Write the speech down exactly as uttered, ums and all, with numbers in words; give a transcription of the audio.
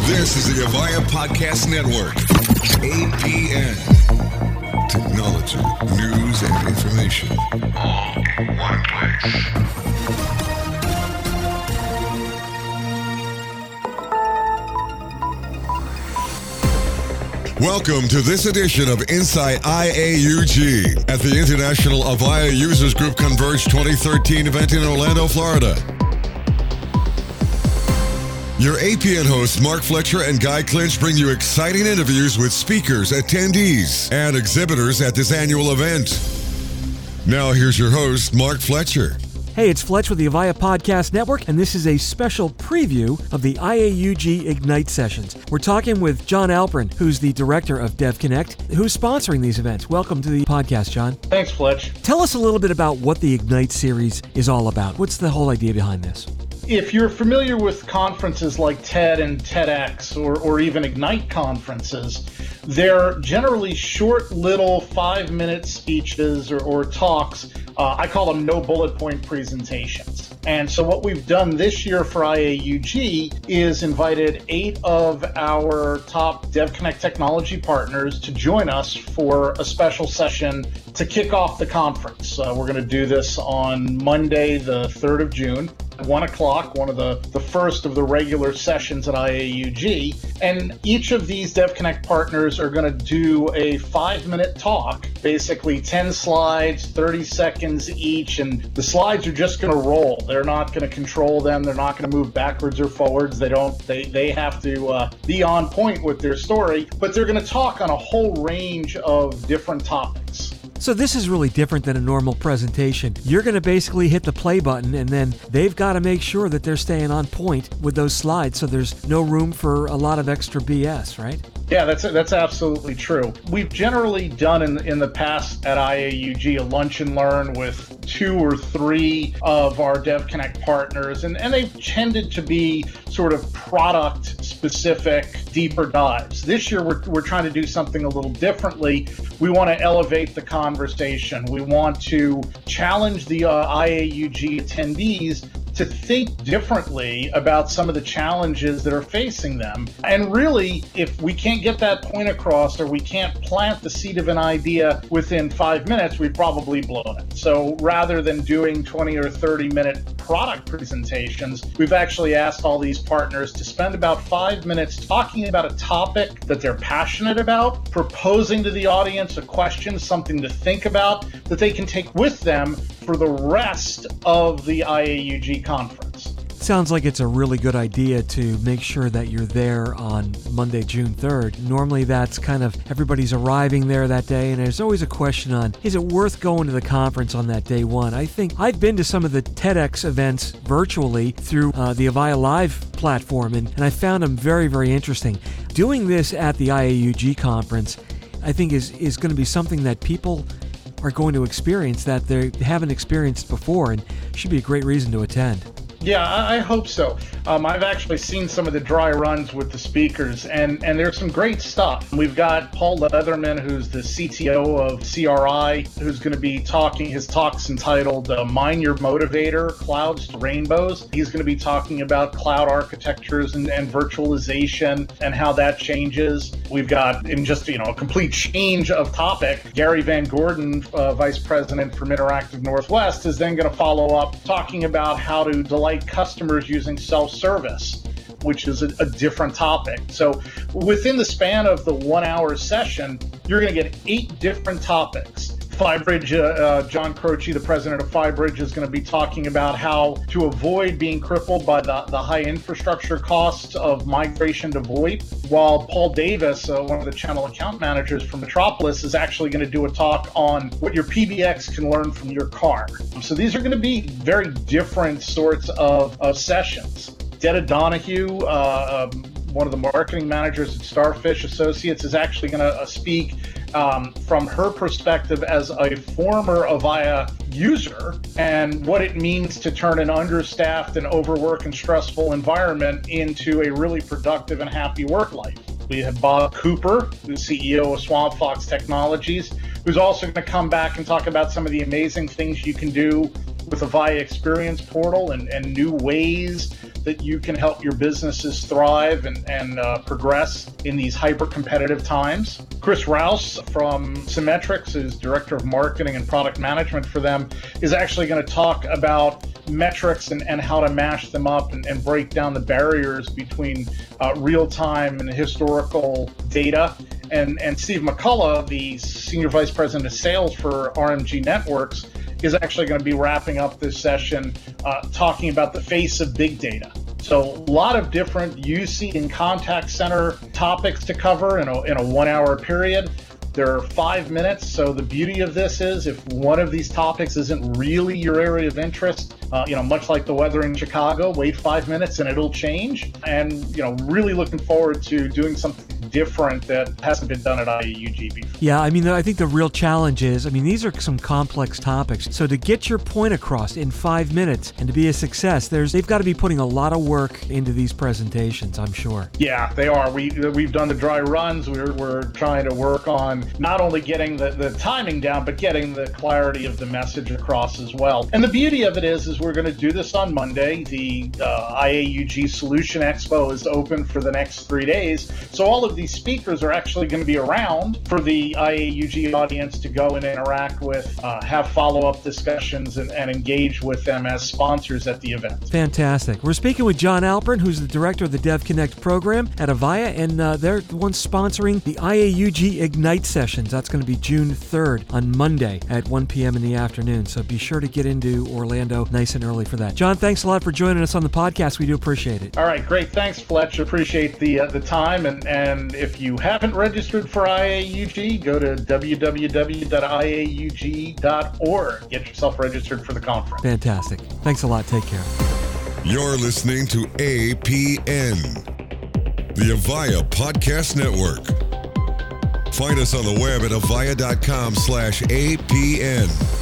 This is the Avaya Podcast Network. A P N. Technology, news, and information. All in one place. Welcome to this edition of Insight I A U G at the International Avaya Users Group Converge twenty thirteen event in Orlando, Florida. Your A P N hosts Mark Fletcher and Guy Clinch bring you exciting interviews with speakers, attendees, and exhibitors at this annual event. Now here's your host, Mark Fletcher. Hey, it's Fletch with the Avaya Podcast Network, and this is a special preview of the I A U G Ignite sessions. We're talking with John Alperin, who's the director of DevConnect, who's sponsoring these events. Welcome to the podcast, John. Thanks, Fletch. Tell us a little bit about what the Ignite series is all about. What's the whole idea behind this? If you're familiar with conferences like TED and TEDx or, or even Ignite conferences, they're generally short little five-minute speeches or, or talks. Uh, I call them no bullet point presentations. And so what we've done this year for I A U G is invited eight of our top DevConnect technology partners to join us for a special session to kick off the conference. Uh, we're going to do this on Monday, the third of June. One o'clock, one of the, the first of the regular sessions at I A U G. And each of these DevConnect partners are going to do a five-minute talk, basically ten slides, thirty seconds each, and the slides are just going to roll. They're not going to control them. They're not going to move backwards or forwards. They don't. They, they have to uh, be on point with their story, but they're going to talk on a whole range of different topics. So this is really different than a normal presentation. You're going to basically hit the play button, and then they've got to make sure that they're staying on point with those slides, so there's no room for a lot of extra B S, right? Yeah, that's that's absolutely true. We've generally done in in the past at I A U G a lunch and learn with two or three of our DevConnect partners, and, and they've tended to be sort of product-specific, deeper dives. This year, we're we're trying to do something a little differently. We want to elevate the conversation. We want to challenge the uh, I A U G attendees to think differently about some of the challenges that are facing them. And really, if we can't get that point across or we can't plant the seed of an idea within five minutes, we've probably blown it. So rather than doing twenty or thirty minute product presentations, we've actually asked all these partners to spend about five minutes talking about a topic that they're passionate about, proposing to the audience a question, something to think about that they can take with them for the rest of the I A U G conference. Sounds like it's a really good idea to make sure that you're there on Monday, June third. Normally that's kind of everybody's arriving there that day, and there's always a question on, is it worth going to the conference on that day one? I think I've been to some of the TEDx events virtually through uh, the Avaya Live platform, and, and I found them very, very interesting. Doing this at the I A U G conference, I think is, is going to be something that people are going to experience that they haven't experienced before, and should be a great reason to attend. Yeah, I hope so. Um, I've actually seen some of the dry runs with the speakers, and, and there's some great stuff. We've got Paul Leatherman, who's the C T O of C R I, who's going to be talking. His talk's entitled uh, Mine Your Motivator, Clouds to Rainbows. He's going to be talking about cloud architectures and, and virtualization and how that changes. We've got, in just, you know, a complete change of topic, Gary Van Gordon, uh, Vice President from Interactive Northwest, is then going to follow up talking about how to delight customers using self-service, which is a, a different topic. So within the span of the one-hour session, you're going to get eight different topics. Fibridge, uh, uh, John Croce, the president of Fibridge, is going to be talking about how to avoid being crippled by the, the high infrastructure costs of migration to VoIP, while Paul Davis, uh, one of the channel account managers from Metropolis, is actually going to do a talk on what your P B X can learn from your car. So these are going to be very different sorts of, of sessions. Detta Donahue, uh, um, one of the marketing managers at Starfish Associates, is actually going to uh, speak Um, from her perspective as a former Avaya user and what it means to turn an understaffed and overworked and stressful environment into a really productive and happy work life. We have Bob Cooper, the C E O of Swamp Fox Technologies, who's also going to come back and talk about some of the amazing things you can do with Avaya Experience Portal and, and new ways that you can help your businesses thrive and, and uh, progress in these hyper-competitive times. Chris Rouse from Symmetrics, who's Director of Marketing and Product Management for them, is actually going to talk about metrics and, and how to mash them up and, and break down the barriers between uh, real-time and historical data. And, and Steve McCullough, the Senior Vice President of Sales for R M G Networks, is actually going to be wrapping up this session uh, talking about the face of big data. So a lot of different U C and contact center topics to cover in a, in a one-hour period. There are five minutes, so the beauty of this is if one of these topics isn't really your area of interest, uh, you know, much like the weather in Chicago, wait five minutes and it'll change. And, you know, really looking forward to doing something different that hasn't been done at I A U G before. Yeah, I mean, I think the real challenge is, I mean, these are some complex topics. So to get your point across in five minutes and to be a success, there's they've got to be putting a lot of work into these presentations, I'm sure. Yeah, they are. We, we've done the dry runs. We're, we're trying to work on not only getting the, the timing down, but getting the clarity of the message across as well. And the beauty of it is, is we're going to do this on Monday. The uh, I A U G Solution Expo is open for the next three days. So all of these speakers are actually going to be around for the I A U G audience to go and interact with, uh, have follow-up discussions, and, and engage with them as sponsors at the event. Fantastic. We're speaking with John Alpern, who's the director of the DevConnect program at Avaya, and uh, they're the ones sponsoring the I A U G Ignite sessions. That's going to be June third on Monday at one p.m. in the afternoon. So be sure to get into Orlando nice and early for that. John, thanks a lot for joining us on the podcast. We do appreciate it. All right, great. Thanks, Fletch. Appreciate the uh, the time. And, and if you haven't registered for I A U G, go to w w w dot i a u g dot org. Get yourself registered for the conference. Fantastic. Thanks a lot. Take care. You're listening to A P N, the Avaya Podcast Network. Find us on the web at avaya dot com slash A P N.